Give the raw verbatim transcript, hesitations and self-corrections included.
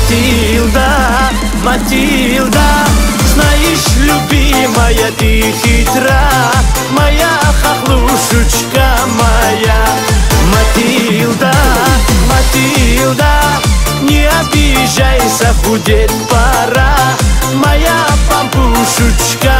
Матильда, Матильда, знаешь, любимая, ты хитра, моя хохлушечка моя. Матильда, Матильда, не обижайся, худеть пора, моя пампушечка